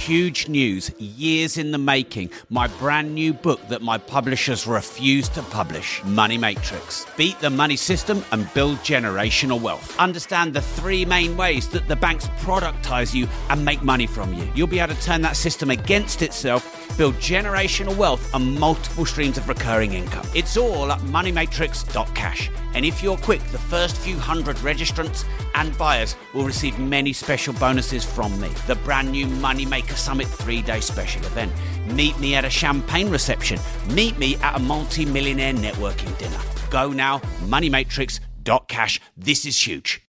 huge news, years in the making. My brand new book that my publishers refuse to publish, Money Matrix. Beat the money system and build generational wealth. Understand the three main ways that the banks productize you and make money from you. You'll be able to turn that system against itself, build generational wealth and multiple streams of recurring income. It's all at moneymatrix.cash. And if you're quick, the first few hundred registrants and buyers will receive many special bonuses from me. The brand new Moneymaker Summit 3-day special event. Meet me at a champagne reception. Meet me at a multi-millionaire networking dinner. Go now, moneymatrix.cash. This is huge.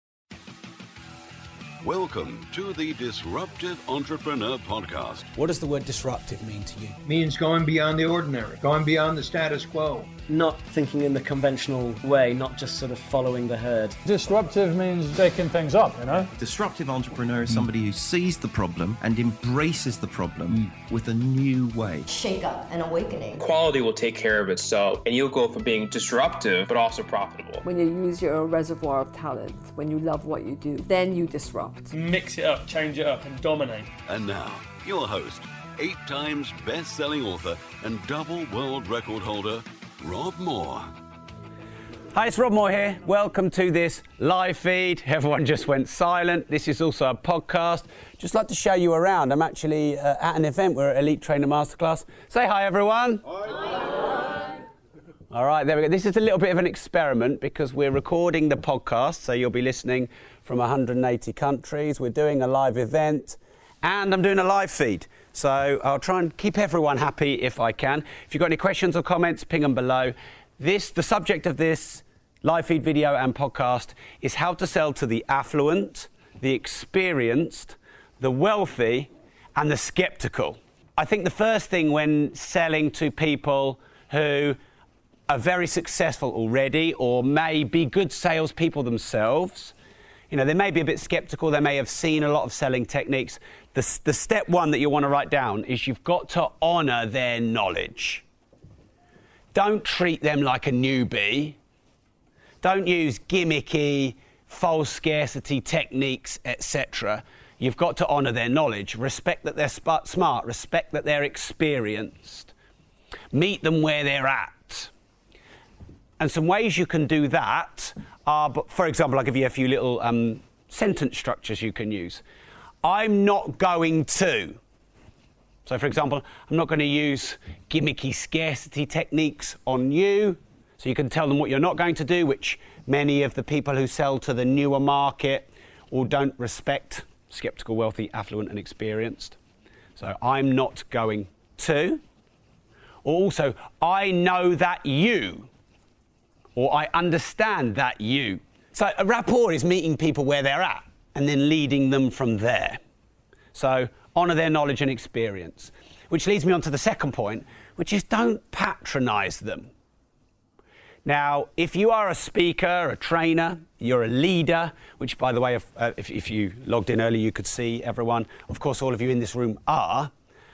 Welcome to the Disruptive Entrepreneur Podcast. What does the word disruptive mean to you? Means going beyond the ordinary, going beyond the status quo. Not thinking in the conventional way, not just sort of following the herd. Disruptive means shaking things up, you know? Disruptive entrepreneur is somebody who sees the problem and embraces the problem with a new way. Shake up and awakening. Quality will take care of itself, and you'll go from being disruptive but also profitable. When you use your reservoir of talent, when you love what you do, then you disrupt. Mix it up, change it up, and dominate. And now, your host, 8 times best-selling author and double world record holder, Rob Moore. Hi, it's Rob Moore here. Welcome to this live feed. Everyone just went silent. This is also a podcast. Just like to show you around. I'm actually at an event. We're at Elite Trainer Masterclass. Say hi, everyone. Hi. All right, there we go. This is a little bit of an experiment because we're recording the podcast, so you'll be listening from 180 countries. We're doing a live event, and I'm doing a live feed. So I'll try and keep everyone happy if I can. If you've got any questions or comments, ping them below. The subject of this live feed video and podcast is how to sell to the affluent, the experienced, the wealthy, and the skeptical. I think the first thing when selling to people who are very successful already or may be good salespeople themselves, you know, they may be a bit skeptical, they may have seen a lot of selling techniques. The step one that you want to write down is you've got to honour their knowledge. Don't treat them like a newbie. Don't use gimmicky, false scarcity techniques, etc. You've got to honour their knowledge. Respect that they're smart. Respect that they're experienced. Meet them where they're at. And some ways you can do that are, for example, I'll give you a few little sentence structures you can use. I'm not going to. So, for example, I'm not going to use gimmicky scarcity techniques on you. So you can tell them what you're not going to do, which many of the people who sell to the newer market or don't respect skeptical, wealthy, affluent and experienced. So I'm not going to. Or also, I know that you. Or I understand that you. So a rapport is meeting people where they're at and then leading them from there. So honour their knowledge and experience. Which leads me on to the second point, which is don't patronise them. Now, if you are a speaker, a trainer, you're a leader, which, by the way, if you logged in early, you could see everyone. Of course, all of you in this room are.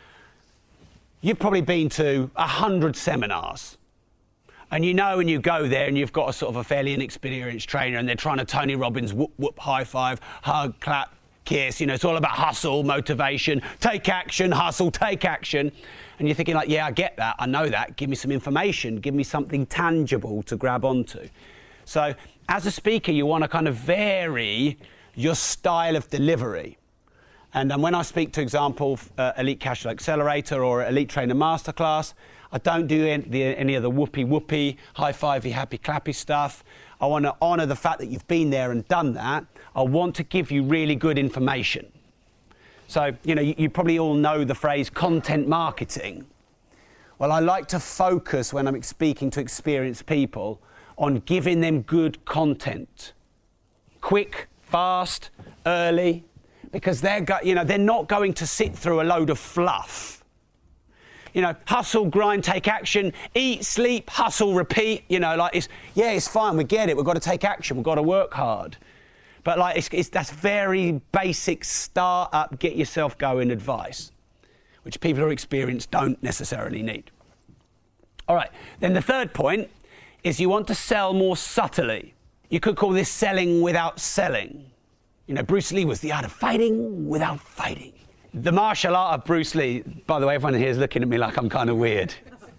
You've probably been to 100 seminars. And you know when you go there and you've got a sort of a fairly inexperienced trainer and they're trying to Tony Robbins, whoop, whoop, high five, hug, clap, kiss. You know, it's all about hustle, motivation, take action, hustle, take action. And you're thinking like, yeah, I get that. I know that. Give me some information. Give me something tangible to grab onto. So as a speaker, you want to kind of vary your style of delivery. And when I speak, to example, Elite Cash Flow Accelerator or Elite Trainer Masterclass, I don't do any of the whoopee, high-fivey, happy, clappy stuff. I want to honour the fact that you've been there and done that. I want to give you really good information. So, you know, you probably all know the phrase content marketing. Well, I like to focus when I'm speaking to experienced people on giving them good content. Quick, fast, early, because they're not going to sit through a load of fluff. You know, hustle, grind, take action, eat, sleep, hustle, repeat. You know, like it's fine. We get it. We've got to take action. We've got to work hard. But like that's very basic start-up, get yourself going advice, which people who are experienced don't necessarily need. All right. Then the third point is you want to sell more subtly. You could call this selling without selling. You know, Bruce Lee was the art of fighting without fighting. The martial art of Bruce Lee, by the way, everyone here is looking at me like I'm kind of weird.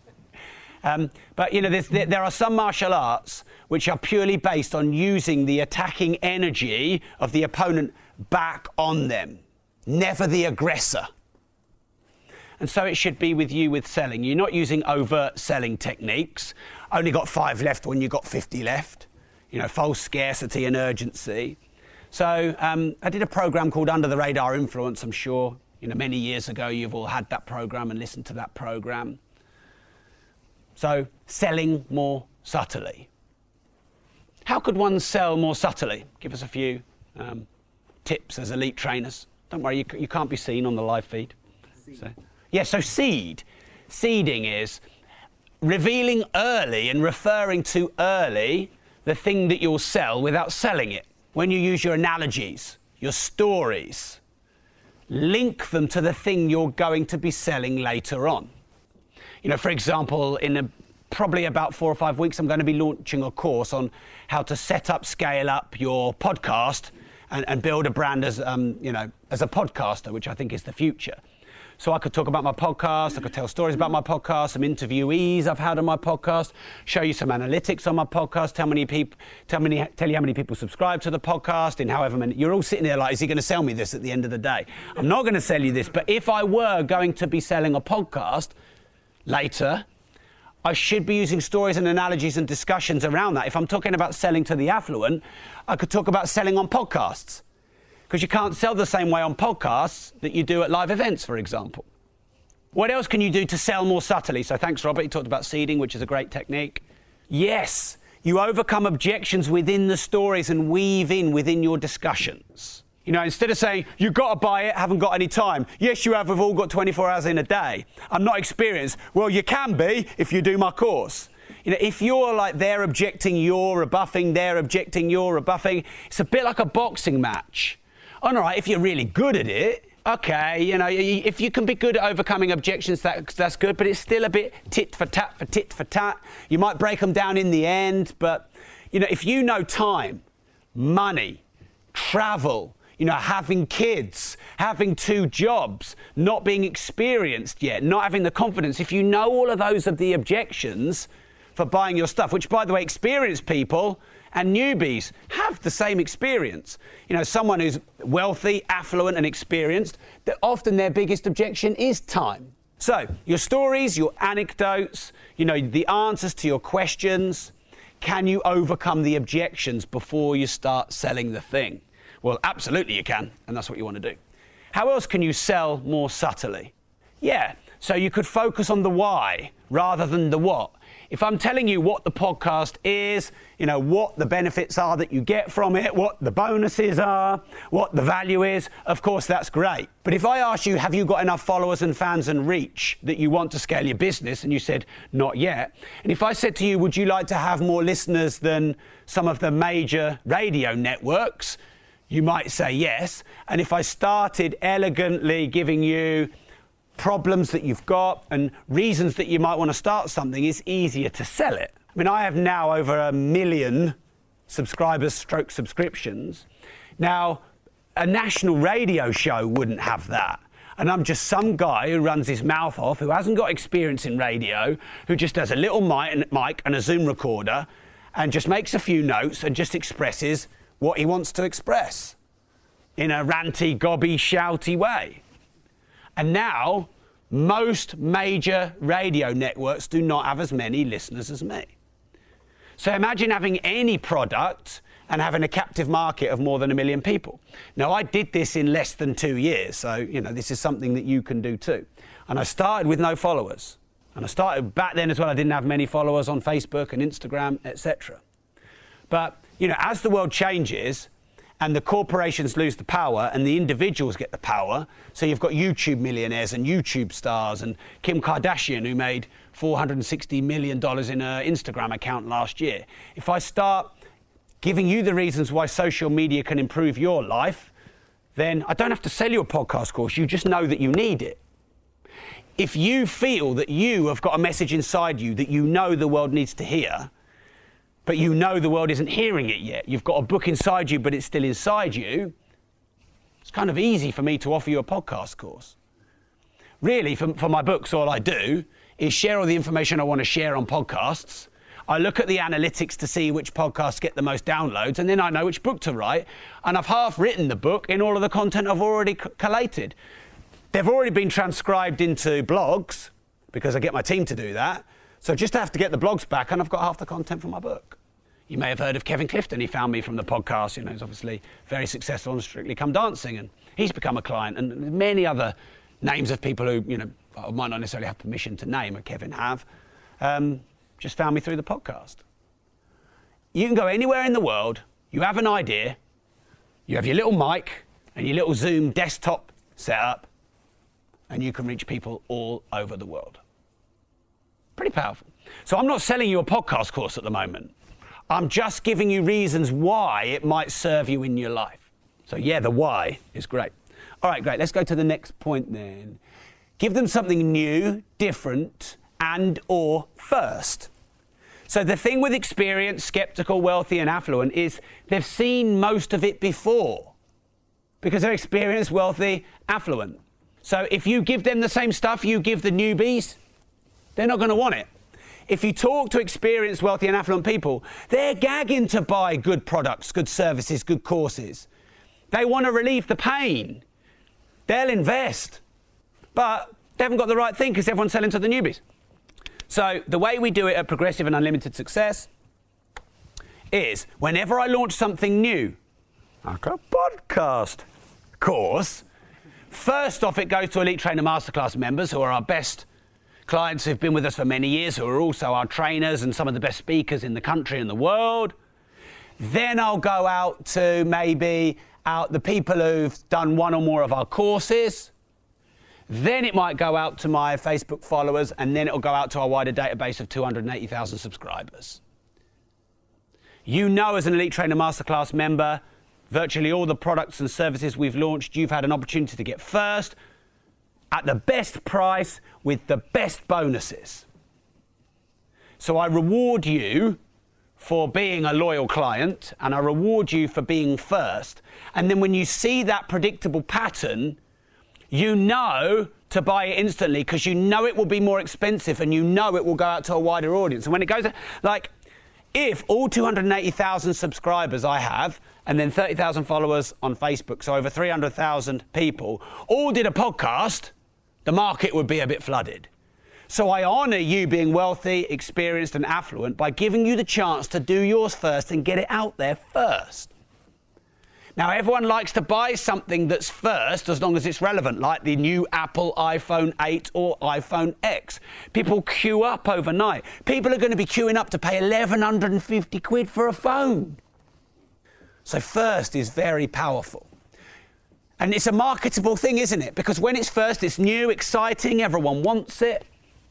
But, you know, there are some martial arts which are purely based on using the attacking energy of the opponent back on them, never the aggressor. And so it should be with you with selling. You're not using overt selling techniques. Only got 5 left when you got 50 left. You know, false scarcity and urgency. So I did a program called Under the Radar Influence. I'm sure, you know, many years ago you've all had that program and listened to that program. So, selling more subtly. How could one sell more subtly? Give us a few tips as elite trainers. Don't worry, you can't be seen on the live feed. So seed. Seeding is revealing early and referring to early the thing that you'll sell without selling it. When you use your analogies, your stories, link them to the thing you're going to be selling later on. You know, for example, in probably about 4 or 5 weeks, I'm going to be launching a course on how to set up, scale up your podcast and build a brand as, you know, as a podcaster, which I think is the future. So I could talk about my podcast, I could tell stories about my podcast, some interviewees I've had on my podcast, show you some analytics on my podcast, tell you how many people subscribe to the podcast in however many. You're all sitting there like, is he going to sell me this at the end of the day? I'm not going to sell you this, but if I were going to be selling a podcast later, I should be using stories and analogies and discussions around that. If I'm talking about selling to the affluent, I could talk about selling on podcasts. Because you can't sell the same way on podcasts that you do at live events, for example. What else can you do to sell more subtly? So thanks, Robert. You talked about seeding, which is a great technique. Yes, you overcome objections within the stories and weave in within your discussions. You know, instead of saying, you've got to buy it, haven't got any time. Yes, you have, we've all got 24 hours in a day. I'm not experienced. Well, you can be if you do my course. You know, if you're like, they're objecting, you're rebuffing, they're objecting, you're rebuffing, it's a bit like a boxing match. All right, if you're really good at it, okay, you know, if you can be good at overcoming objections, that's good, but it's still a bit tit for tat. You might break them down in the end, but, you know, if you know time, money, travel, you know, having kids, having 2 jobs, not being experienced yet, not having the confidence, if you know all of those of the objections for buying your stuff, which, by the way, experienced people and newbies have the same experience. You know, someone who's wealthy, affluent and experienced, that often their biggest objection is time. So, your stories, your anecdotes, you know, the answers to your questions, can you overcome the objections before you start selling the thing? Well, absolutely you can, and that's what you want to do. How else can you sell more subtly? Yeah, so you could focus on the why rather than the what. If I'm telling you what the podcast is, you know, what the benefits are that you get from it, what the bonuses are, what the value is, of course, that's great. But if I ask you, have you got enough followers and fans and reach that you want to scale your business? And you said, not yet. And if I said to you, would you like to have more listeners than some of the major radio networks? You might say yes. And if I started elegantly giving you problems that you've got and reasons that you might want to start something, it's easier to sell it. I mean, I have now over 1 million subscriptions. Now, a national radio show wouldn't have that. And I'm just some guy who runs his mouth off, who hasn't got experience in radio, who just has a little mic and a Zoom recorder and just makes a few notes and just expresses what he wants to express in a ranty, gobby, shouty way. And now, most major radio networks do not have as many listeners as me. So imagine having any product and having a captive market of more than 1 million people. Now, I did this in less than 2 years, so, you know, this is something that you can do too. And I started with no followers. And I started back then as well, I didn't have many followers on Facebook and Instagram, etc. But, you know, as the world changes, and the corporations lose the power and the individuals get the power. So you've got YouTube millionaires and YouTube stars and Kim Kardashian, who made $460 million in her Instagram account last year. If I start giving you the reasons why social media can improve your life, then I don't have to sell you a podcast course. You just know that you need it. If you feel that you have got a message inside you that you know the world needs to hear, but you know the world isn't hearing it yet. You've got a book inside you, but it's still inside you. It's kind of easy for me to offer you a podcast course. Really, for my books, all I do is share all the information I want to share on podcasts. I look at the analytics to see which podcasts get the most downloads, and then I know which book to write. And I've half written the book in all of the content I've already collated. They've already been transcribed into blogs, because I get my team to do that. So just have to get the blogs back, and I've got half the content from my book. You may have heard of Kevin Clifton. He found me from the podcast. You know, he's obviously very successful on Strictly Come Dancing, and he's become a client. And many other names of people who, you know, I might not necessarily have permission to name, but Kevin have, just found me through the podcast. You can go anywhere in the world, you have an idea, you have your little mic and your little Zoom desktop set up, and you can reach people all over the world. Pretty powerful. So I'm not selling you a podcast course at the moment. I'm just giving you reasons why it might serve you in your life. So yeah, the why is great. All right, great. Let's go to the next point then. Give them something new, different, and or first. So the thing with experienced, skeptical, wealthy, and affluent is they've seen most of it before because they're experienced, wealthy, affluent. So if you give them the same stuff you give the newbies, they're not going to want it. If you talk to experienced, wealthy, and affluent people, they're gagging to buy good products, good services, good courses. They want to relieve the pain. They'll invest. But they haven't got the right thing because everyone's selling to the newbies. So the way we do it at Progressive and Unlimited Success is whenever I launch something new, like a podcast course, first off it goes to Elite Trainer Masterclass members who are our best clients who've been with us for many years, who are also our trainers and some of the best speakers in the country and the world. Then I'll go out to maybe the people who've done one or more of our courses. Then it might go out to my Facebook followers, and then it'll go out to our wider database of 280,000 subscribers. You know, as an Elite Trainer Masterclass member, virtually all the products and services we've launched, you've had an opportunity to get first, at the best price, with the best bonuses. So I reward you for being a loyal client, and I reward you for being first. And then when you see that predictable pattern, you know to buy it instantly because you know it will be more expensive and you know it will go out to a wider audience. And when it goes, like, if all 280,000 subscribers I have and then 30,000 followers on Facebook, so over 300,000 people, all did a podcast, the market would be a bit flooded. So I honour you being wealthy, experienced and affluent by giving you the chance to do yours first and get it out there first. Now, everyone likes to buy something that's first as long as it's relevant, like the new Apple iPhone 8 or iPhone X. People queue up overnight. People are going to be queuing up to pay 1,150 quid for a phone. So first is very powerful. And it's a marketable thing, isn't it? Because when it's first, it's new, exciting, everyone wants it.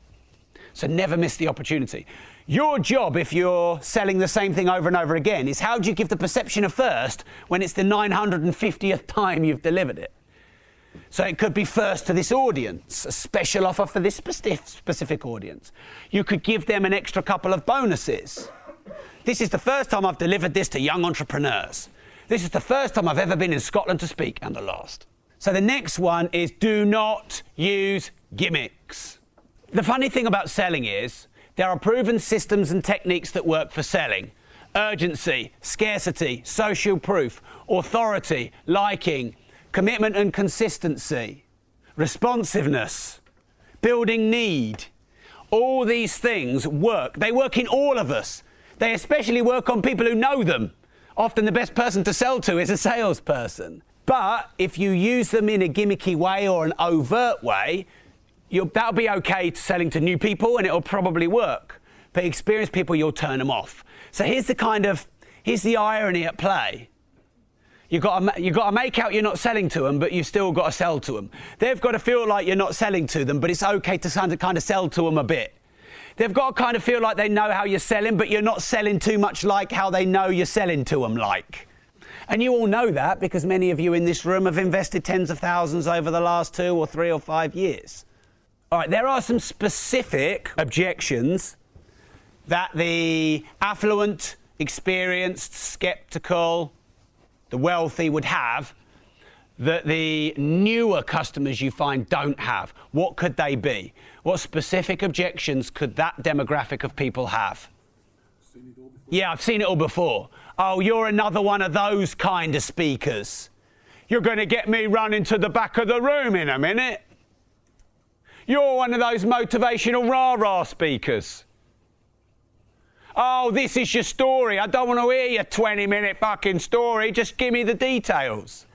So never miss the opportunity. Your job, if you're selling the same thing over and over again, is how do you give the perception of first when it's the 950th time you've delivered it? So it could be first to this audience, a special offer for this specific audience. You could give them an extra couple of bonuses. This is the first time I've delivered this to young entrepreneurs. This is the first time I've ever been in Scotland to speak, and the last. So the next one is do not use gimmicks. The funny thing about selling is there are proven systems and techniques that work for selling. Urgency, scarcity, social proof, authority, liking, commitment and consistency, responsiveness, building need. All these things work. They work in all of us. They especially work on people who know them. Often the best person to sell to is a salesperson. But if you use them in a gimmicky way or an overt way, that'll be okay to selling to new people and it'll probably work. But experienced people, you'll turn them off. So here's the irony at play. You've got to make out you're not selling to them, but you've still got to sell to them. They've got to feel like you're not selling to them, but it's okay to kind of sell to them a bit. They've got to kind of feel like they know how you're selling, but you're not selling too much like how they know you're selling to them like. And you all know that because many of you in this room have invested tens of thousands over the last 2 or 3 or 5 years. All right, there are some specific objections that the affluent, experienced, skeptical, the wealthy would have that the newer customers you find don't have? What could they be? What specific objections could that demographic of people have? Yeah, I've seen it all before. Oh, you're another one of those kind of speakers. You're going to get me running to the back of the room in a minute. You're one of those motivational rah-rah speakers. Oh, this is your story. I don't want to hear your 20-minute fucking story. Just give me the details.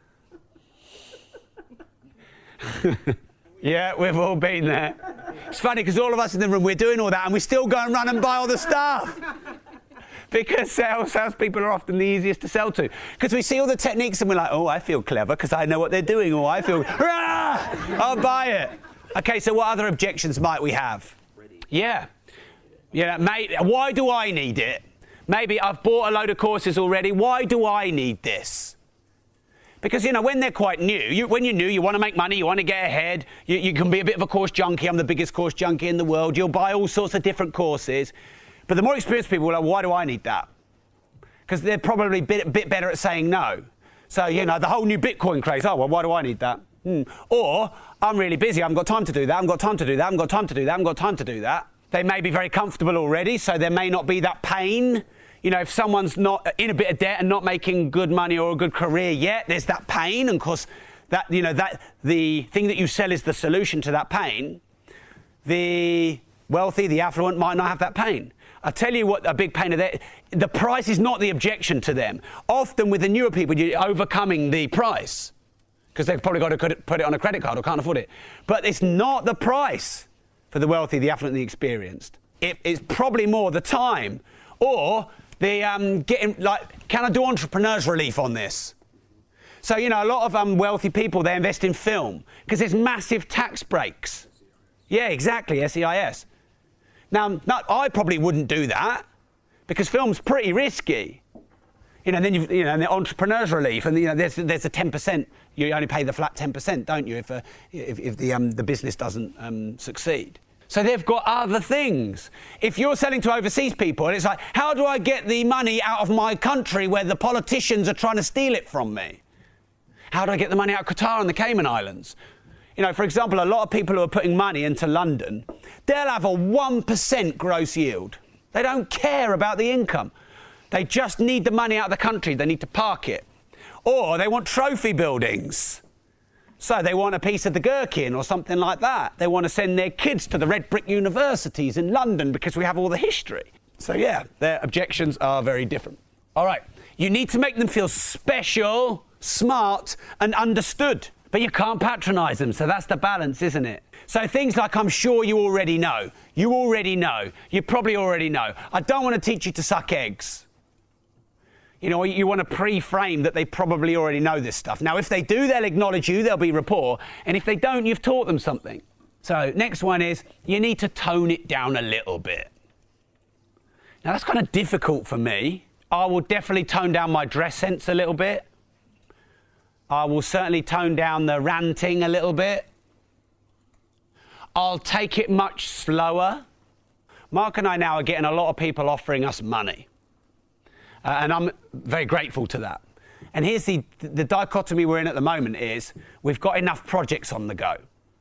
Yeah, we've all been there. It's funny because all of us in the room, we're doing all that and we still go and run and buy all the stuff. Because salespeople are often the easiest to sell to. Because we see all the techniques and we're like, oh, I feel clever because I know what they're doing. Or I feel, I'll buy it. Okay, so what other objections might we have? Yeah. Yeah, mate, why do I need it? Maybe I've bought a load of courses already. Why do I need this? Because, you know, when they're quite new, when you're new, you want to make money, you want to get ahead. You can be a bit of a course junkie. I'm the biggest course junkie in the world. You'll buy all sorts of different courses. But the more experienced people are like, why do I need that? Because they're probably a bit better at saying no. So, you know, the whole new Bitcoin craze, oh, well, why do I need that? Or, I'm really busy, I haven't got time to do that, I haven't got time to do that, I haven't got time to do that, I haven't got time to do that. They may be very comfortable already, so there may not be that pain. You know, if someone's not in a bit of debt and not making good money or a good career yet, there's that pain. And of course, that, you know, that the thing that you sell is the solution to that pain. The wealthy, the affluent might not have that pain. I'll tell you what a big pain of that, the price is not the objection to them. Often with the newer people, you're overcoming the price because they've probably got to put it on a credit card or can't afford it. But it's not the price for the wealthy, the affluent, the experienced. It's probably more the time or the getting, like, can I do entrepreneurs relief on this? So, you know, a lot of wealthy people, they invest in film because there's massive tax breaks. Yeah, exactly, SEIS. Now, I probably wouldn't do that because film's pretty risky. You know, and then and the entrepreneurs relief, and you know, there's a 10%. You only pay the flat 10%, don't you, if the business doesn't succeed. So they've got other things. If you're selling to overseas people, and it's like, how do I get the money out of my country where the politicians are trying to steal it from me? How do I get the money out of Qatar and the Cayman Islands? You know, for example, a lot of people who are putting money into London, they'll have a 1% gross yield. They don't care about the income. They just need the money out of the country. They need to park it. Or they want trophy buildings. So they want a piece of the Gherkin or something like that. They want to send their kids to the red brick universities in London because we have all the history. So yeah, their objections are very different. All right, you need to make them feel special, smart and understood. But you can't patronise them, so that's the balance, isn't it? So things like, I'm sure you already know. You already know. You probably already know. I don't want to teach you to suck eggs. You know, you want to pre-frame that they probably already know this stuff. Now, if they do, they'll acknowledge you, there'll be rapport. And if they don't, you've taught them something. So next one is, you need to tone it down a little bit. Now, that's kind of difficult for me. I will definitely tone down my dress sense a little bit. I will certainly tone down the ranting a little bit. I'll take it much slower. Mark and I now are getting a lot of people offering us money. And I'm very grateful to that. And here's the dichotomy we're in at the moment is we've got enough projects on the go.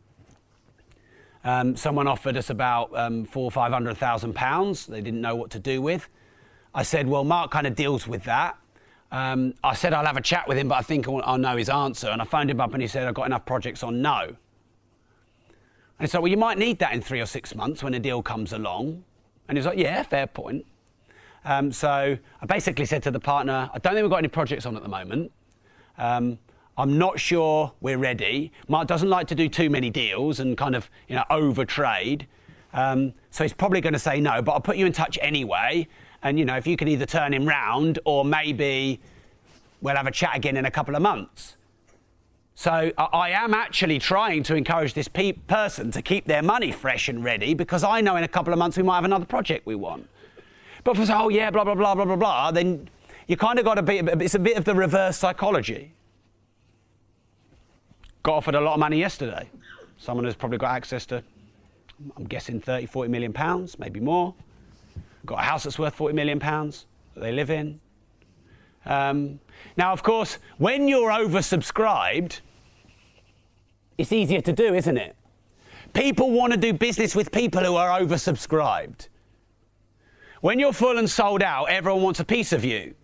Someone offered us about £400,000 or £500,000 they didn't know what to do with. I said, well, Mark kind of deals with that. I said I'll have a chat with him, but I think I'll know his answer. And I phoned him up and he said, I've got enough projects on no. And so, well, you might need that in 3 or 6 months when a deal comes along. And he's like, yeah, fair point. So I basically said to the partner, I don't think we've got any projects on at the moment. I'm not sure we're ready. Mark doesn't like to do too many deals and kind of, you know, overtrade. So he's probably going to say no, but I'll put you in touch anyway. And, you know, if you can either turn him round or maybe we'll have a chat again in a couple of months. So I am actually trying to encourage this person to keep their money fresh and ready because I know in a couple of months we might have another project we want. But if it's, oh, yeah, blah, blah, blah, blah, blah, blah, then you kind of got to be, it's a bit of the reverse psychology. Got offered a lot of money yesterday. Someone who's probably got access to, I'm guessing, 30, 40 million pounds, maybe more. Got a house that's worth 40 million pounds that they live in. Now, of course, when you're oversubscribed, it's easier to do, isn't it? People want to do business with people who are oversubscribed. When you're full and sold out, everyone wants a piece of you.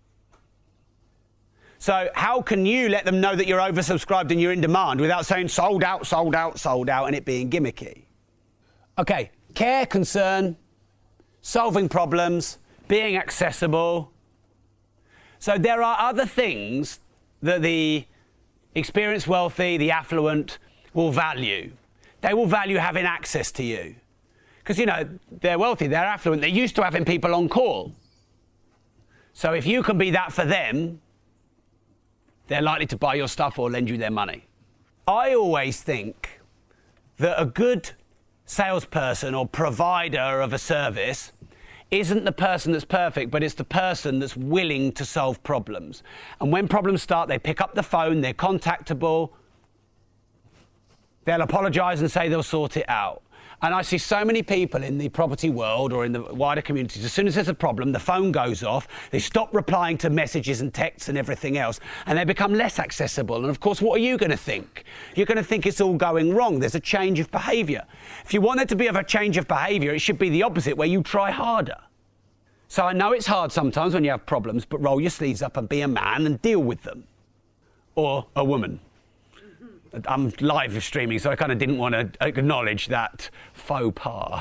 So how can you let them know that you're oversubscribed and you're in demand without saying sold out, sold out, sold out, and it being gimmicky? Okay, care, concern, solving problems, being accessible. So there are other things that the experienced wealthy, the affluent, will value. They will value having access to you. Because, you know, they're wealthy, they're affluent, they're used to having people on call. So if you can be that for them, they're likely to buy your stuff or lend you their money. I always think that a good salesperson or provider of a service isn't the person that's perfect, but it's the person that's willing to solve problems. And when problems start, they pick up the phone, they're contactable, they'll apologise and say they'll sort it out. And I see so many people in the property world or in the wider communities, as soon as there's a problem, the phone goes off, they stop replying to messages and texts and everything else, and they become less accessible. And of course, what are you going to think? You're going to think it's all going wrong. There's a change of behaviour. If you want there to be a change of behaviour, it should be the opposite, where you try harder. So I know it's hard sometimes when you have problems, but roll your sleeves up and be a man and deal with them. Or a woman. I'm live streaming, so I kind of didn't want to acknowledge that faux pas.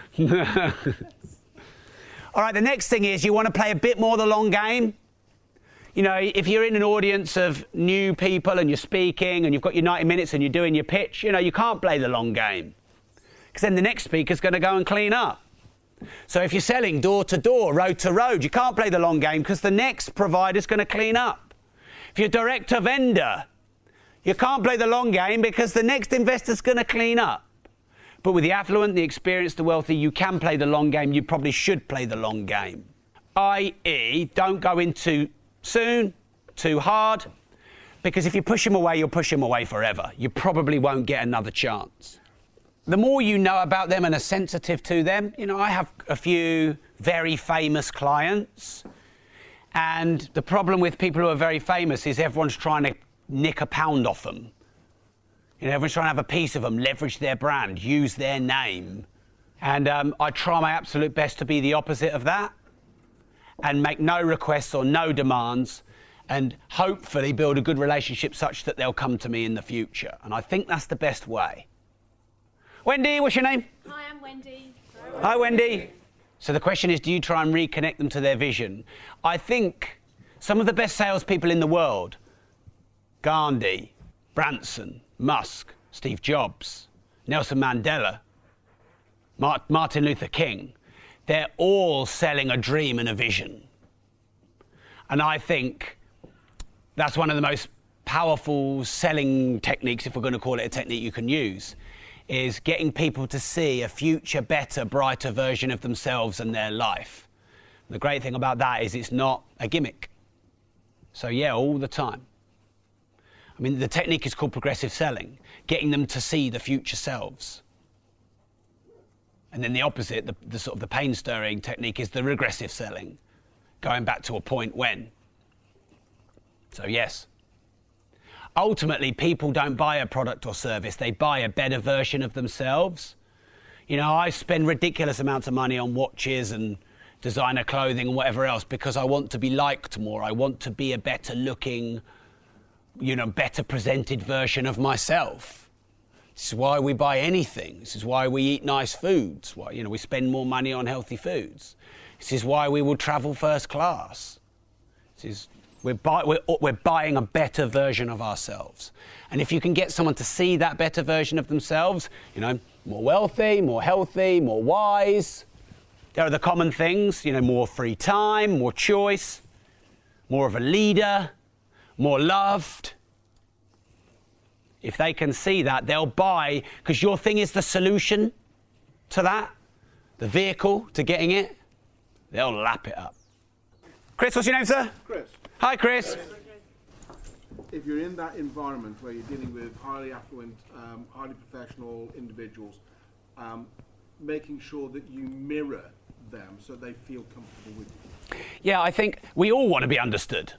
All right, the next thing is you want to play a bit more the long game. You know, if you're in an audience of new people and you're speaking and you've got your 90 minutes and you're doing your pitch, you know, you can't play the long game. Because then the next speaker's going to go and clean up. So if you're selling door to door, road to road, you can't play the long game because the next provider's going to clean up. If you're direct to vendor, you can't play the long game because the next investor's going to clean up. But with the affluent, the experienced, the wealthy, you can play the long game. You probably should play the long game. I.e., don't go in too soon, too hard, because if you push them away, you'll push them away forever. You probably won't get another chance. The more you know about them and are sensitive to them, you know, I have a few very famous clients, and the problem with people who are very famous is everyone's trying to nick a pound off them. You know, everyone's trying to have a piece of them, leverage their brand, use their name. And I try my absolute best to be the opposite of that and make no requests or no demands and hopefully build a good relationship such that they'll come to me in the future. And I think that's the best way. Wendy, what's your name? Hi, I'm Wendy. Hi, Wendy. So the question is, do you try and reconnect them to their vision? I think some of the best salespeople in the world, Gandhi, Branson, Musk, Steve Jobs, Nelson Mandela, Martin Luther King, they're all selling a dream and a vision. And I think that's one of the most powerful selling techniques, if we're going to call it a technique you can use, is getting people to see a future, better, brighter version of themselves and their life. The great thing about that is it's not a gimmick. So yeah, all the time. I mean, the technique is called progressive selling, getting them to see the future selves. And then the opposite, the sort of the pain-stirring technique is the regressive selling, going back to a point when. So yes. Ultimately, people don't buy a product or service, they buy a better version of themselves. You know, I spend ridiculous amounts of money on watches and designer clothing and whatever else because I want to be liked more. I want to be a better looking, you know, better presented version of myself. This is why we buy anything. This is why we eat nice foods. Why, you know, we spend more money on healthy foods. This is why we will travel first class. We're buying a better version of ourselves. And if you can get someone to see that better version of themselves, you know, more wealthy, more healthy, more wise, there are the common things, you know, more free time, more choice, more of a leader, more loved. If they can see that, they'll buy, because your thing is the solution to that, the vehicle to getting it, they'll lap it up. Chris, what's your name, sir? Chris. Hi, Chris. If you're in that environment where you're dealing with highly affluent, highly professional individuals, making sure that you mirror them so they feel comfortable with you? Yeah, I think we all want to be understood.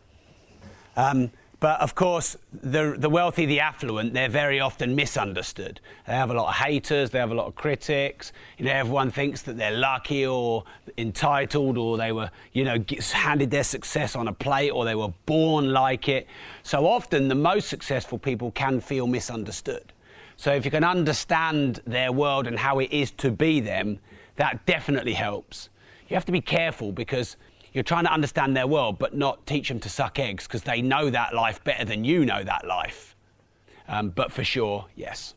But of course, the wealthy, the affluent, they're very often misunderstood. They have a lot of haters, they have a lot of critics. You know, everyone thinks that they're lucky or entitled, or they were, you know, handed their success on a plate, or they were born like it. So often, the most successful people can feel misunderstood. So if you can understand their world and how it is to be them, that definitely helps. You have to be careful because you're trying to understand their world, but not teach them to suck eggs, because they know that life better than you know that life. But for sure, yes.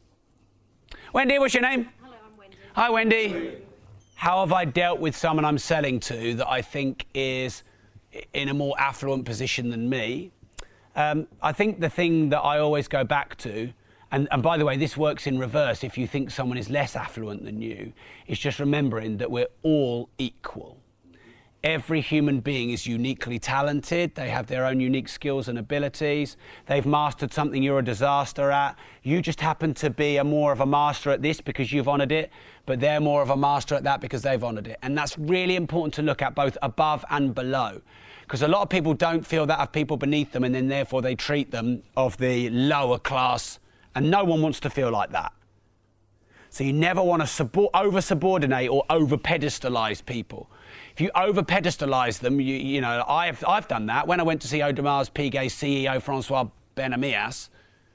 Wendy, what's your name? Hello, I'm Wendy. Hi, Wendy. How have I dealt with someone I'm selling to that I think is in a more affluent position than me? I think the thing that I always go back to, and by the way, this works in reverse if you think someone is less affluent than you, is just remembering that we're all equal. Every human being is uniquely talented. They have their own unique skills and abilities. They've mastered something you're a disaster at. You just happen to be more of a master at this because you've honoured it, but they're more of a master at that because they've honoured it. And that's really important to look at, both above and below, because a lot of people don't feel that of people beneath them, and then therefore they treat them of the lower class, and no one wants to feel like that. So you never want to over-subordinate or over-pedestalize people. If you over-pedestalize them, you know, I've done that. When I went to see Audemars Piguet's CEO, Francois Benamias,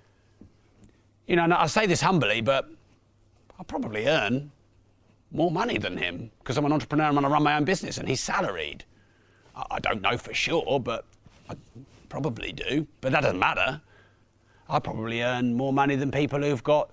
you know, and I say this humbly, but I probably earn more money than him because I'm an entrepreneur and I run my own business, and he's salaried. I don't know for sure, but I probably do. But that doesn't matter. I probably earn more money than people who've got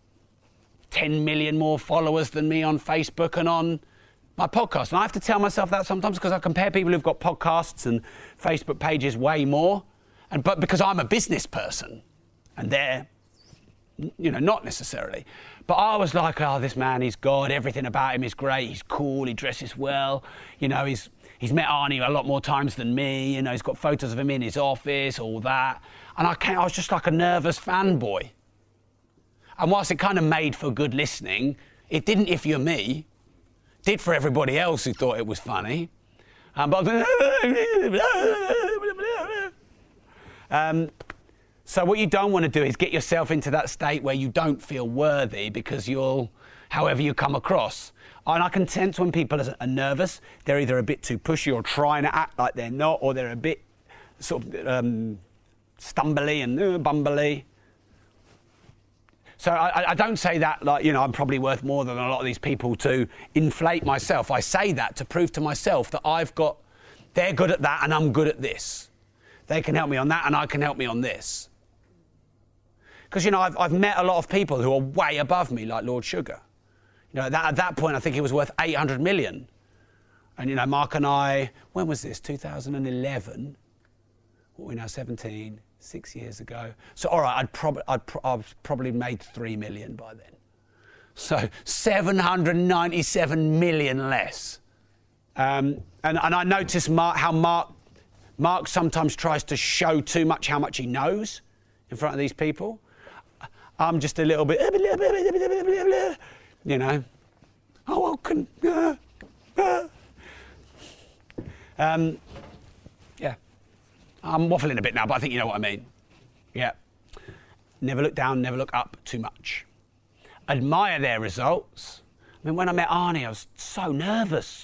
10 million more followers than me on Facebook and on my podcast. And I have to tell myself that sometimes because I compare people who've got podcasts and Facebook pages way more, but because I'm a business person and they're, you know, not necessarily. But I was like, oh, this man, he's God, everything about him is great, he's cool, he dresses well, you know, he's met Arnie a lot more times than me, you know, he's got photos of him in his office, all that. And I was just like a nervous fanboy. And whilst it kind of made for good listening, it didn't if you're me. It did for everybody else who thought it was funny. So what you don't want to do is get yourself into that state where you don't feel worthy because you'll, however you come across. And I can sense when people are nervous, they're either a bit too pushy or trying to act like they're not, or they're a bit sort of stumbly and bumbly. So I don't say that like, you know, I'm probably worth more than a lot of these people to inflate myself. I say that to prove to myself that they're good at that and I'm good at this. They can help me on that and I can help me on this. Because, you know, I've met a lot of people who are way above me, like Lord Sugar. You know, at that point, I think he was worth 800 million. And, you know, Mark and I, when was this? 2011? What are we now, 17? 6 years ago. So, all right, I've probably made 3 million by then. So 797 million less. And I notice how Mark sometimes tries to show too much how much he knows in front of these people. I'm just a little bit, you know. Oh, yeah. I'm waffling a bit now, but I think you know what I mean. Yeah. Never look down, never look up too much. Admire their results. I mean, when I met Arnie, I was so nervous.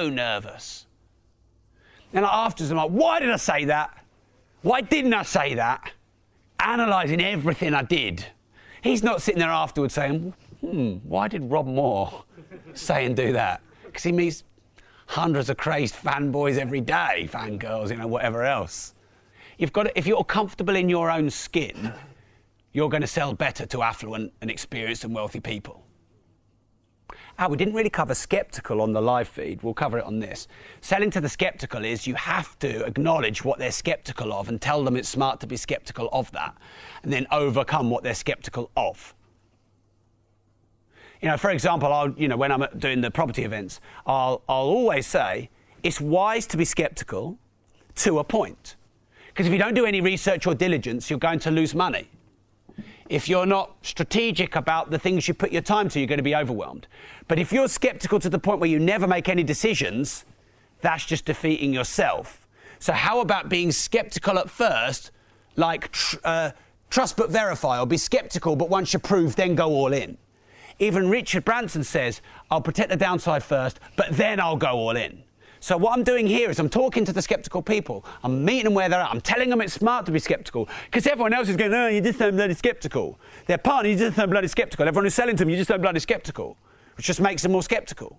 And afterwards, I'm like, why did I say that? Why didn't I say that? Analysing everything I did. He's not sitting there afterwards saying, why did Rob Moore say and do that? Because he meets hundreds of crazed fanboys every day, fangirls, you know, whatever else. You've got to, if you're comfortable in your own skin, you're going to sell better to affluent and experienced and wealthy people. We didn't really cover skeptical on the live feed. We'll cover it on this. Selling to the skeptical is you have to acknowledge what they're skeptical of and tell them it's smart to be skeptical of that, and then overcome what they're skeptical of. You know, for example, when I'm doing the property events, I'll always say it's wise to be skeptical to a point. Because if you don't do any research or diligence, you're going to lose money. if you're not strategic about the things you put your time to, you're going to be overwhelmed. But if you're skeptical to the point where you never make any decisions, that's just defeating yourself. So how about being skeptical at first, like trust but verify, or be skeptical, but once you're proved, then go all in. Even Richard Branson says, I'll protect the downside first, but then I'll go all in. So what I'm doing here is I'm talking to the skeptical people. I'm meeting them where they're at. I'm telling them it's smart to be skeptical. Because everyone else is going, oh, you just sound bloody skeptical. Their partner, you just sound bloody skeptical. Everyone who's selling to them, you just sound bloody skeptical. Which just makes them more skeptical.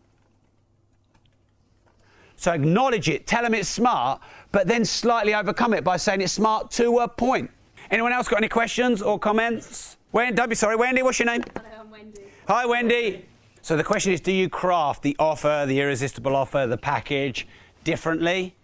So acknowledge it, tell them it's smart, but then slightly overcome it by saying it's smart to a point. Anyone else got any questions or comments? Don't be sorry. Wendy, what's your name? Hello, I'm Wendy. Hi, Wendy. So the question is, do you craft the offer, the irresistible offer, the package differently?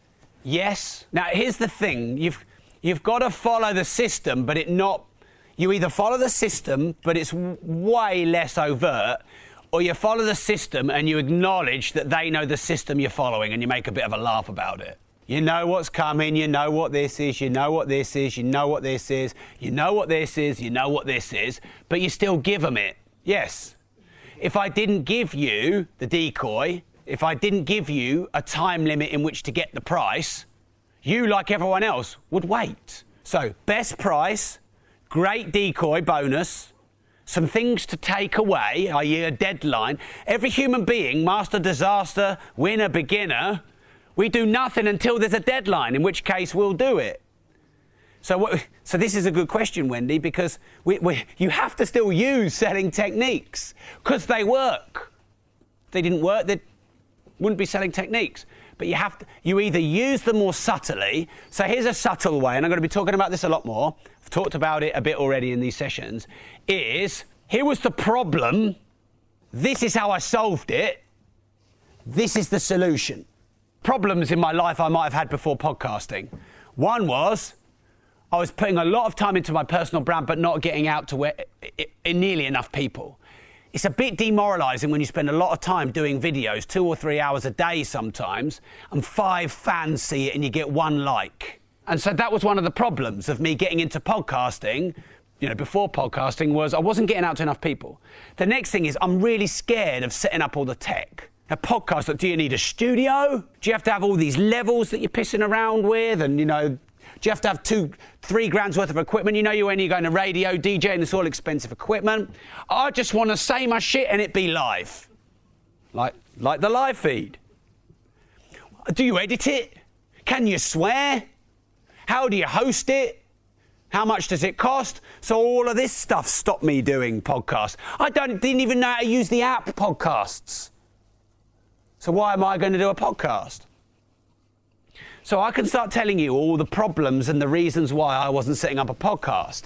Yes. Now, here's the thing. You've got to follow the system, but you either follow the system, but it's way less overt, or you follow the system and you acknowledge that they know the system you're following and you make a bit of a laugh about it. You know what's coming, you know what this is, you know what this is, you know what this is, you know what this is, you know what this is, but you still give them it. Yes. If I didn't give you the decoy, if I didn't give you a time limit in which to get the price, you, like everyone else, would wait. So, best price, great decoy bonus, some things to take away, i.e. a deadline. Every human being, master, disaster, winner, beginner, we do nothing until there's a deadline, in which case we'll do it. So this is a good question, Wendy, because you have to still use selling techniques because they work. If they didn't work, they wouldn't be selling techniques. But you either use them more subtly. So here's a subtle way, and I'm going to be talking about this a lot more. I've talked about it a bit already in these sessions. Here was the problem. This is how I solved it. This is the solution. Problems in my life I might have had before podcasting. One was I was putting a lot of time into my personal brand, but not getting out to nearly enough people. It's a bit demoralising when you spend a lot of time doing videos, 2 or 3 hours a day sometimes, and 5 fans see it and you get 1 like. And so that was one of the problems of me getting into podcasting, before podcasting, was I wasn't getting out to enough people. The next thing is I'm really scared of setting up all the tech. A podcast, do you need a studio? Do you have to have all these levels that you're pissing around with? And, do you have to have 2-3 grand's worth of equipment? You're only going to radio, DJ, and it's all expensive equipment. I just want to say my shit and it be live. Like the live feed. Do you edit it? Can you swear? How do you host it? How much does it cost? So all of this stuff stopped me doing podcasts. I didn't even know how to use the app Podcasts. So why am I going to do a podcast? So I can start telling you all the problems and the reasons why I wasn't setting up a podcast.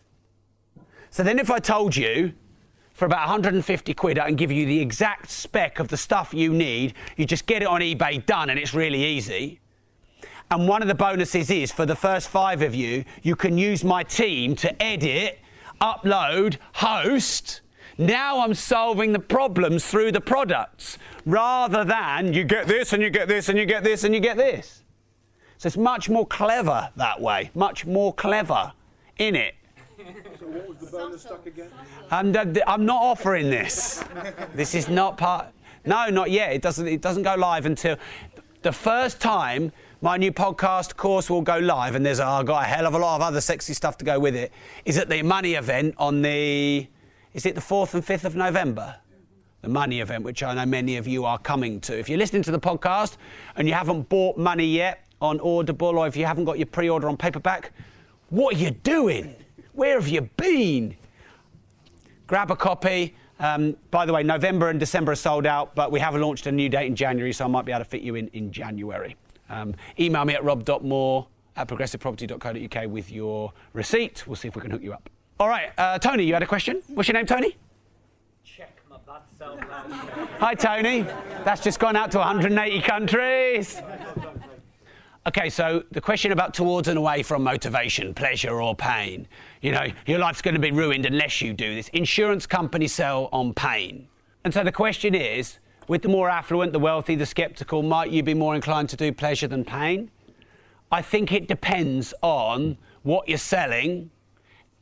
So then if I told you for about 150 quid, I can give you the exact spec of the stuff you need. You just get it on eBay, done, and it's really easy. And one of the bonuses is, for the first 5 of you, you can use my team to edit, upload, host. Now I'm solving the problems through the products, rather than you get this and you get this and you get this and you get this. So it's much more clever that way, much more clever in it. So what was the bonus stock again? I'm not offering this. This is not part. No, not yet. It doesn't go live until the first time my new podcast course will go live, and I've got a hell of a lot of other sexy stuff to go with it, is at the Money event on is it the 4th and 5th of November? The Money event, which I know many of you are coming to. If you're listening to the podcast and you haven't bought Money yet on Audible, or if you haven't got your pre-order on paperback, what are you doing? Where have you been? Grab a copy. By the way, November and December are sold out, but we have launched a new date in January, so I might be able to fit you in January. Email me at rob.moore@progressiveproperty.co.uk with your receipt. We'll see if we can hook you up. All right, Tony, you had a question? What's your name, Tony? Check my bad self out. Hi, Tony. That's just gone out to 180 countries. Okay, so the question about towards and away from motivation, pleasure or pain. Your life's going to be ruined unless you do this. Insurance companies sell on pain. And so the question is, with the more affluent, the wealthy, the skeptical, might you be more inclined to do pleasure than pain? I think it depends on what you're selling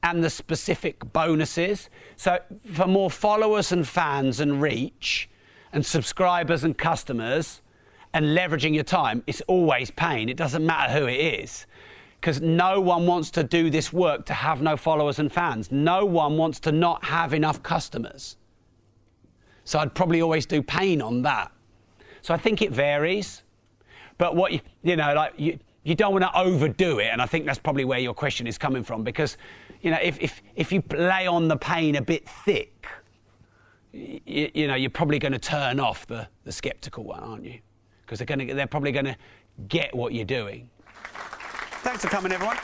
and the specific bonuses. So for more followers and fans and reach and subscribers and customers and leveraging your time, it's always pain. It doesn't matter who it is, because no one wants to do this work to have no followers and fans. No one wants to not have enough customers. So I'd probably always do pain on that. So I think it varies, but what you don't want to overdo it, and I think that's probably where your question is coming from, because if you lay on the pain a bit thick, you're probably going to turn off the skeptical one, aren't you? Because they're probably going to get what you're doing. Thanks for coming, everyone.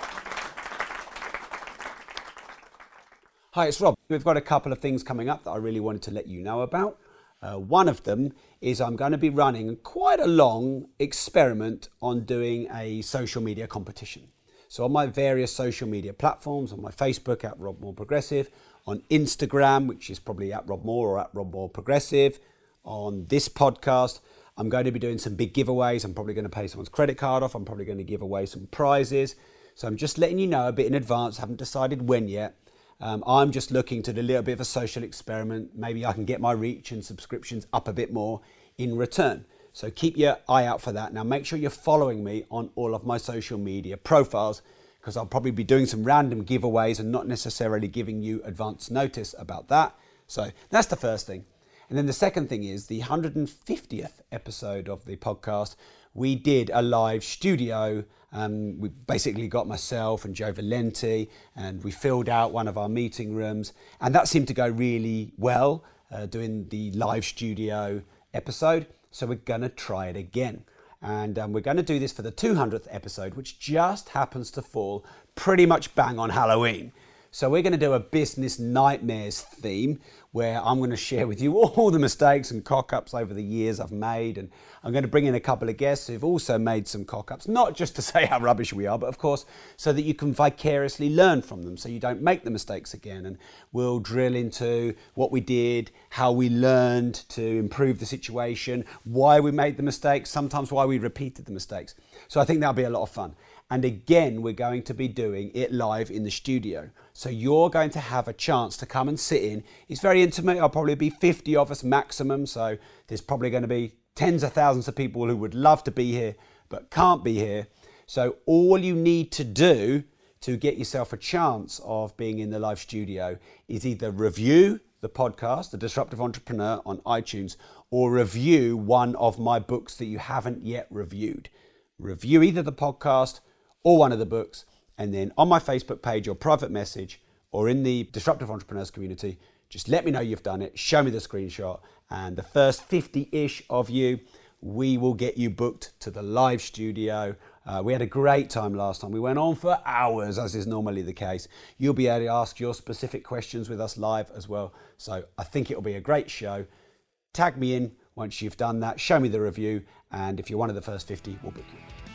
Hi, it's Rob. We've got a couple of things coming up that I really wanted to let you know about. One of them is I'm going to be running quite a long experiment on doing a social media competition. So on my various social media platforms, on my Facebook at Rob Moore Progressive, on Instagram, which is probably at Rob Moore or at Rob Moore Progressive, on this podcast, I'm going to be doing some big giveaways. I'm probably going to pay someone's credit card off. I'm probably going to give away some prizes. So I'm just letting you know a bit in advance. I haven't decided when yet. I'm just looking to do a little bit of a social experiment. Maybe I can get my reach and subscriptions up a bit more in return. So keep your eye out for that. Now make sure you're following me on all of my social media profiles, because I'll probably be doing some random giveaways and not necessarily giving you advance notice about that. So that's the first thing. And then the second thing is the 150th episode of the podcast. We did a live studio. We basically got myself and Joe Valenti, and we filled out one of our meeting rooms, and that seemed to go really well, doing the live studio episode. So we're going to try it again. And we're going to do this for the 200th episode, which just happens to fall pretty much bang on Halloween. So we're going to do a business nightmares theme, where I'm going to share with you all the mistakes and cock-ups over the years I've made. And I'm going to bring in a couple of guests who've also made some cock-ups, not just to say how rubbish we are, but of course, so that you can vicariously learn from them, so you don't make the mistakes again. And we'll drill into what we did, how we learned to improve the situation, why we made the mistakes, sometimes why we repeated the mistakes. So I think that'll be a lot of fun. And again, we're going to be doing it live in the studio. So you're going to have a chance to come and sit in. It's very intimate. I'll probably be 50 of us maximum. So there's probably going to be tens of thousands of people who would love to be here, but can't be here. So all you need to do to get yourself a chance of being in the live studio is either review the podcast, The Disruptive Entrepreneur, on iTunes, or review one of my books that you haven't yet reviewed. Review either the podcast or one of the books, and then on my Facebook page or private message or in the Disruptive Entrepreneurs community, just let me know you've done it, show me the screenshot, and the first 50-ish of you, we will get you booked to the live studio. We had a great time last time. We went on for hours, as is normally the case. You'll be able to ask your specific questions with us live as well. So I think it'll be a great show. Tag me in once you've done that, show me the review, and if you're one of the first 50, we'll book you.